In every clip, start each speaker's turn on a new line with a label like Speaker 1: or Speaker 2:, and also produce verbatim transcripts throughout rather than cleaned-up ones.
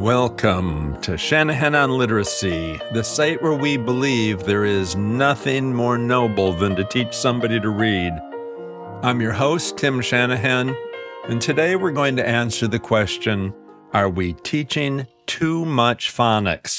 Speaker 1: Welcome to Shanahan on Literacy, the site where we believe there is nothing more noble than to teach somebody to read. I'm your host, Tim Shanahan, and today we're going to answer the question, are we teaching too much phonics?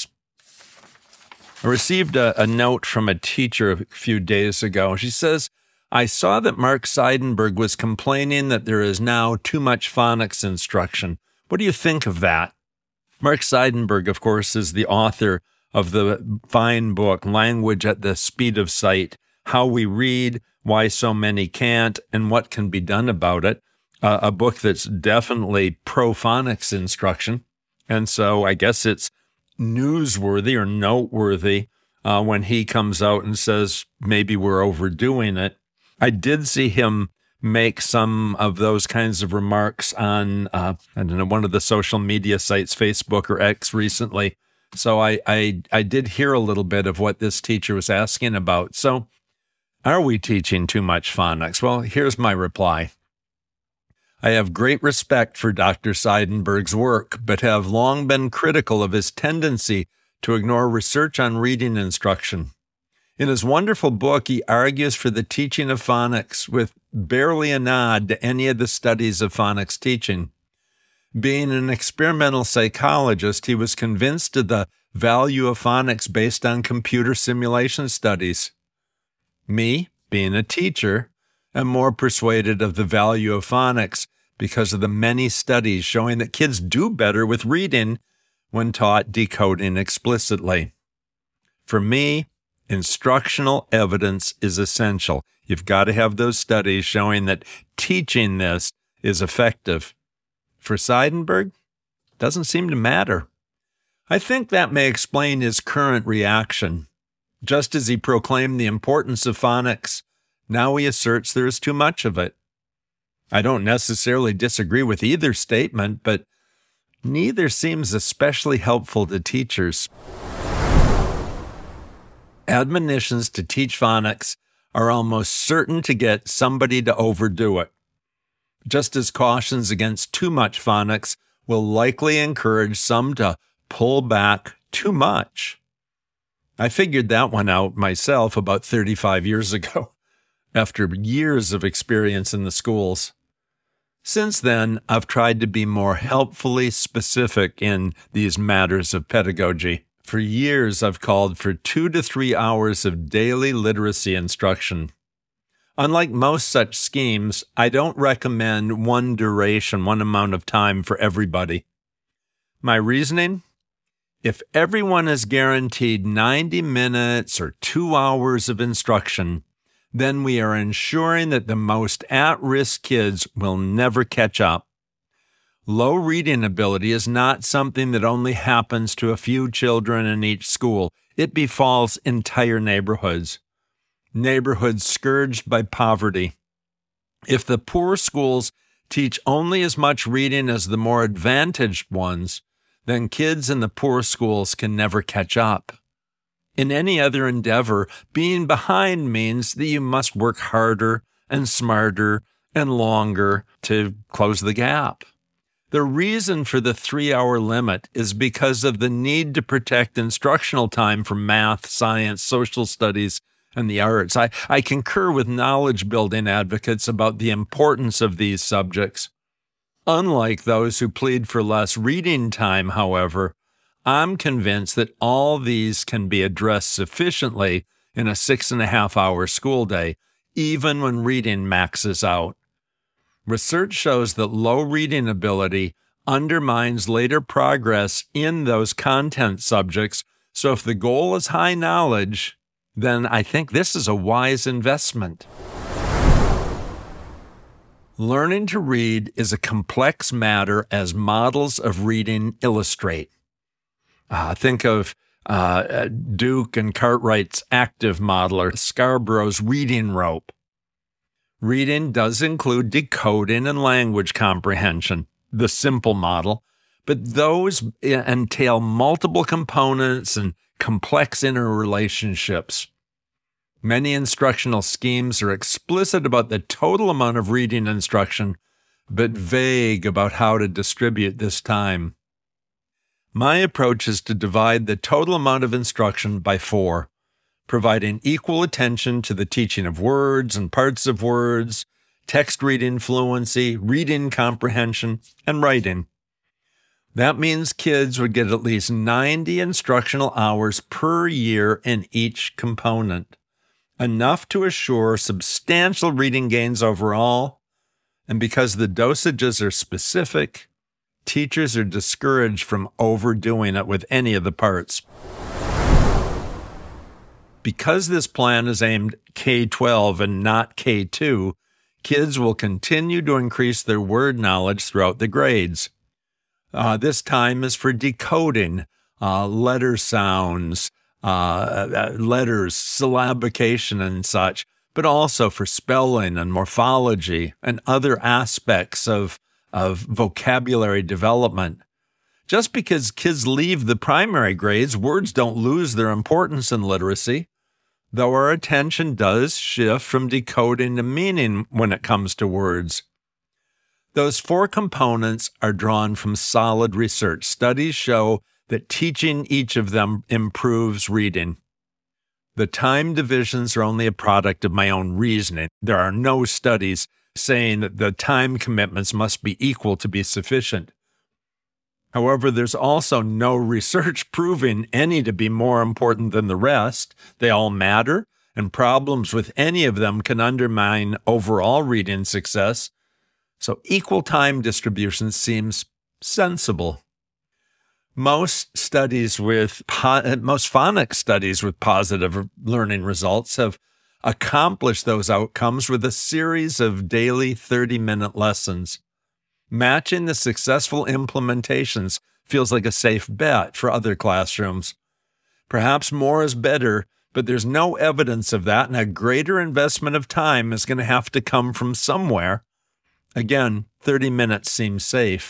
Speaker 1: I received a, a note from a teacher a few days ago. She says, I saw that Mark Seidenberg was complaining that there is now too much phonics instruction. What do you think of that? Mark Seidenberg, of course, is the author of the fine book, Language at the Speed of Sight, How We Read, Why So Many Can't, and What Can Be Done About It, uh, a book that's definitely pro-phonics instruction. And so I guess it's newsworthy or noteworthy uh, when he comes out and says maybe we're overdoing it. I did see him make some of those kinds of remarks on, uh, I don't know, one of the social media sites, Facebook or X recently. So I, I, I did hear a little bit of what this teacher was asking about. So are we teaching too much phonics? Well, here's my reply. I have great respect for Doctor Seidenberg's work, but have long been critical of his tendency to ignore research on reading instruction. In his wonderful book, he argues for the teaching of phonics with barely a nod to any of the studies of phonics teaching. Being an experimental psychologist, he was convinced of the value of phonics based on computer simulation studies. Me, being a teacher, am more persuaded of the value of phonics because of the many studies showing that kids do better with reading when taught decoding explicitly. For me, instructional evidence is essential. You've got to have those studies showing that teaching this is effective. For Seidenberg, doesn't seem to matter. I think that may explain his current reaction. Just as he proclaimed the importance of phonics, now he asserts there is too much of it. I don't necessarily disagree with either statement, but neither seems especially helpful to teachers. Admonitions to teach phonics are almost certain to get somebody to overdo it, just as cautions against too much phonics will likely encourage some to pull back too much. I figured that one out myself about thirty-five years ago, after years of experience in the schools. Since then, I've tried to be more helpfully specific in these matters of pedagogy. For years, I've called for two to three hours of daily literacy instruction. Unlike most such schemes, I don't recommend one duration, one amount of time for everybody. My reasoning? If everyone is guaranteed ninety minutes or two hours of instruction, then we are ensuring that the most at-risk kids will never catch up. Low reading ability is not something that only happens to a few children in each school. It befalls entire neighborhoods. Neighborhoods scourged by poverty. If the poor schools teach only as much reading as the more advantaged ones, then kids in the poor schools can never catch up. In any other endeavor, being behind means that you must work harder and smarter and longer to close the gap. The reason for the three-hour limit is because of the need to protect instructional time for math, science, social studies, and the arts. I, I concur with knowledge-building advocates about the importance of these subjects. Unlike those who plead for less reading time, however, I'm convinced that all these can be addressed sufficiently in a six-and-a-half-hour school day, even when reading maxes out. Research shows that low reading ability undermines later progress in those content subjects, so if the goal is high knowledge, then I think this is a wise investment. Learning to read is a complex matter as models of reading illustrate. Uh, think of uh, Duke and Cartwright's active model or Scarborough's reading rope. Reading does include decoding and language comprehension, the simple model, but those entail multiple components and complex interrelationships. Many instructional schemes are explicit about the total amount of reading instruction, but vague about how to distribute this time. My approach is to divide the total amount of instruction by four, providing equal attention to the teaching of words and parts of words, text reading fluency, reading comprehension, and writing. That means kids would get at least ninety instructional hours per year in each component, enough to assure substantial reading gains overall. And because the dosages are specific, teachers are discouraged from overdoing it with any of the parts. Because this plan is aimed K twelve and not K two, kids will continue to increase their word knowledge throughout the grades. Uh, this time is for decoding uh, letter sounds, uh, letters, syllabication and such, but also for spelling and morphology and other aspects of, of vocabulary development. Just because kids leave the primary grades, words don't lose their importance in literacy, though our attention does shift from decoding to meaning when it comes to words. Those four components are drawn from solid research. Studies show that teaching each of them improves reading. The time divisions are only a product of my own reasoning. There are no studies saying that the time commitments must be equal to be sufficient. However, there's also no research proving any to be more important than the rest. They all matter, and problems with any of them can undermine overall reading success. So equal time distribution seems sensible. Most studies with most phonics studies with positive learning results have accomplished those outcomes with a series of daily thirty-minute lessons. Matching the successful implementations feels like a safe bet for other classrooms. Perhaps more is better, but there's no evidence of that, and a greater investment of time is going to have to come from somewhere. Again, thirty minutes seems safe.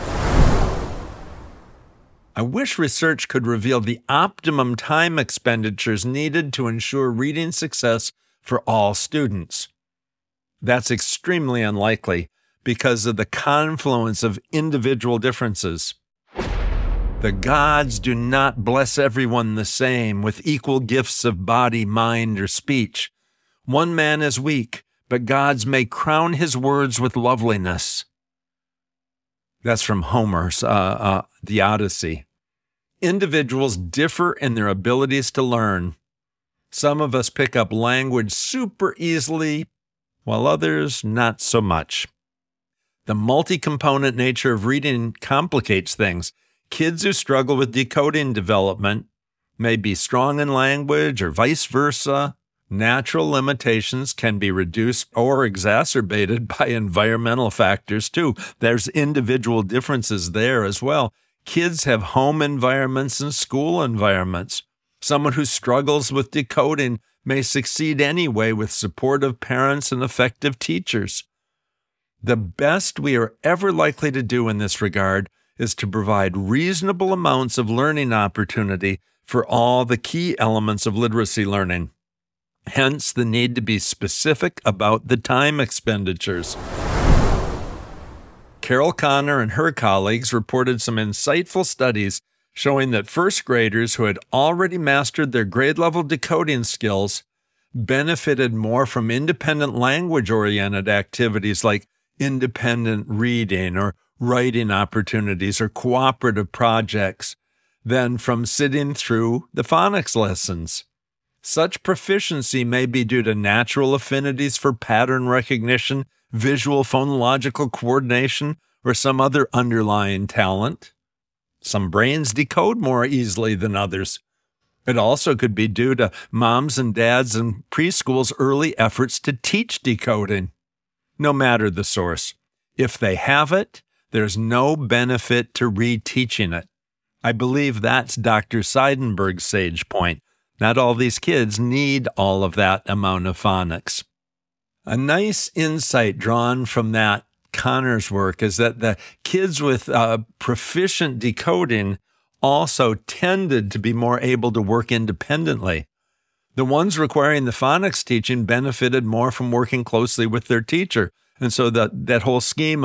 Speaker 1: I wish research could reveal the optimum time expenditures needed to ensure reading success for all students. That's extremely unlikely because of the confluence of individual differences. The gods do not bless everyone the same with equal gifts of body, mind, or speech. One man is weak, but gods may crown his words with loveliness. That's from Homer's uh, uh, The Odyssey. Individuals differ in their abilities to learn. Some of us pick up language super easily, while others not so much. The multi-component nature of reading complicates things. Kids who struggle with decoding development may be strong in language or vice versa. Natural limitations can be reduced or exacerbated by environmental factors too. There's individual differences there as well. Kids have home environments and school environments. Someone who struggles with decoding may succeed anyway with supportive parents and effective teachers. The best we are ever likely to do in this regard is to provide reasonable amounts of learning opportunity for all the key elements of literacy learning. Hence, the need to be specific about the time expenditures. Carol Connor and her colleagues reported some insightful studies showing that first graders who had already mastered their grade-level decoding skills benefited more from independent language-oriented activities like independent reading or writing opportunities or cooperative projects than from sitting through the phonics lessons. Such proficiency may be due to natural affinities for pattern recognition, visual phonological coordination, or some other underlying talent. Some brains decode more easily than others. It also could be due to moms and dads and preschool's early efforts to teach decoding. No matter the source, if they have it, there's no benefit to reteaching it. I believe that's Doctor Seidenberg's sage point. Not all these kids need all of that amount of phonics. A nice insight drawn from that Connor's work is that the kids with uh, proficient decoding also tended to be more able to work independently. The ones requiring the phonics teaching benefited more from working closely with their teacher. And so that, that whole scheme of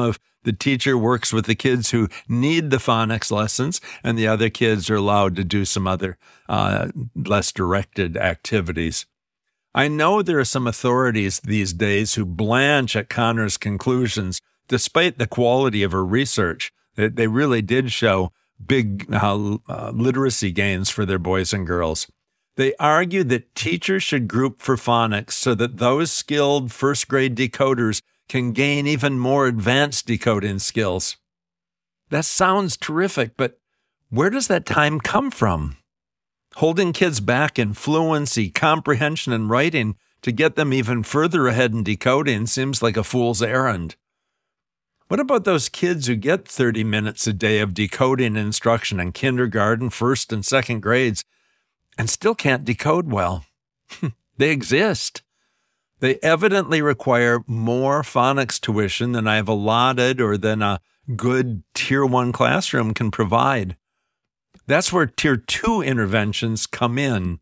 Speaker 1: The teacher works with the kids who need the phonics lessons, and the other kids are allowed to do some other uh, less directed activities. I know there are some authorities these days who blanch at Connor's conclusions, despite the quality of her research. They, they really did show big uh, uh, literacy gains for their boys and girls. They argue that teachers should group for phonics so that those skilled first-grade decoders can gain even more advanced decoding skills. That sounds terrific, but where does that time come from? Holding kids back in fluency, comprehension, and writing to get them even further ahead in decoding seems like a fool's errand. What about those kids who get thirty minutes a day of decoding instruction in kindergarten, first and second grades, and still can't decode well? They exist. They evidently require more phonics tuition than I've allotted or than a good Tier one classroom can provide. That's where Tier two interventions come in.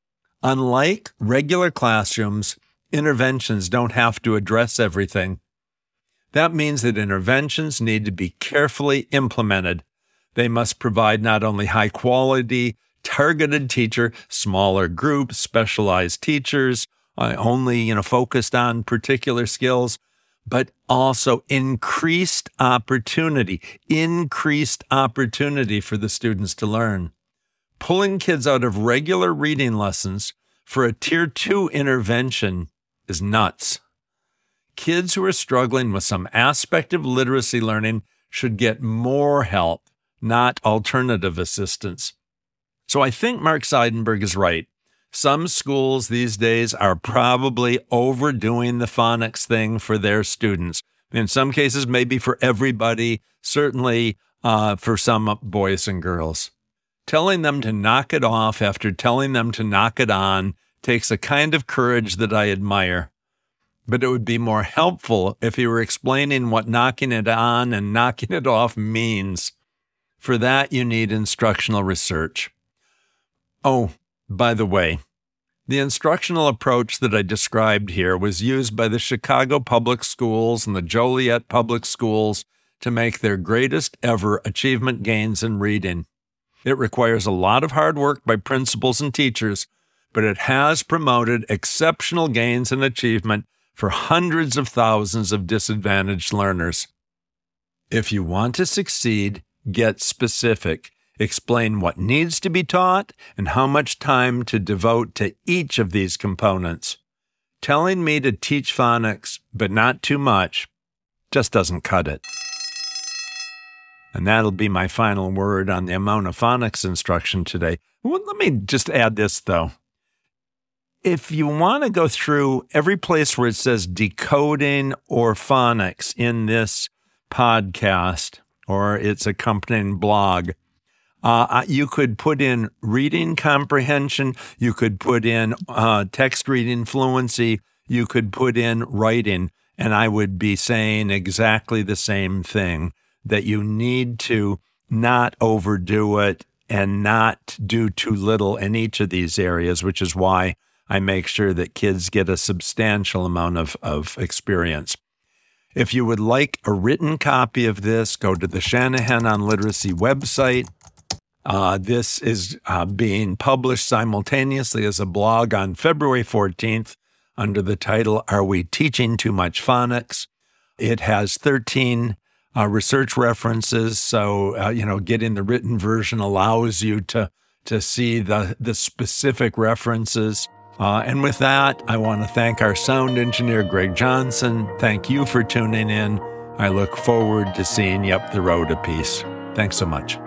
Speaker 1: Unlike regular classrooms, interventions don't have to address everything. That means that interventions need to be carefully implemented. They must provide not only high-quality, targeted teacher, smaller groups, specialized teachers, uh, only you know focused on particular skills, but also increased opportunity, increased opportunity for the students to learn. Pulling kids out of regular reading lessons for a Tier two intervention is nuts. Kids who are struggling with some aspect of literacy learning should get more help, not alternative assistance. So I think Mark Seidenberg is right. Some schools these days are probably overdoing the phonics thing for their students. In some cases, maybe for everybody, certainly uh, for some boys and girls. Telling them to knock it off after telling them to knock it on takes a kind of courage that I admire. But it would be more helpful if he were explaining what knocking it on and knocking it off means. For that, you need instructional research. Oh, by the way, the instructional approach that I described here was used by the Chicago Public Schools and the Joliet Public Schools to make their greatest ever achievement gains in reading. It requires a lot of hard work by principals and teachers, but it has promoted exceptional gains in achievement for hundreds of thousands of disadvantaged learners. If you want to succeed, get specific. Explain what needs to be taught and how much time to devote to each of these components. Telling me to teach phonics, but not too much, just doesn't cut it. And that'll be my final word on the amount of phonics instruction today. Well, let me just add this, though. If you want to go through every place where it says decoding or phonics in this podcast or its accompanying blog, uh, you could put in reading comprehension, you could put in uh, text reading fluency, you could put in writing, and I would be saying exactly the same thing, that you need to not overdo it and not do too little in each of these areas, which is why I make sure that kids get a substantial amount of, of experience. If you would like a written copy of this, go to the Shanahan on Literacy website. Uh, this is uh, being published simultaneously as a blog on February fourteenth under the title, Are We Teaching Too Much Phonics? It has thirteen uh, research references, so uh, you know, getting the written version allows you to, to see the, the specific references. Uh, and with that, I want to thank our sound engineer, Greg Johnson. Thank you for tuning in. I look forward to seeing you up the road a piece. Thanks so much.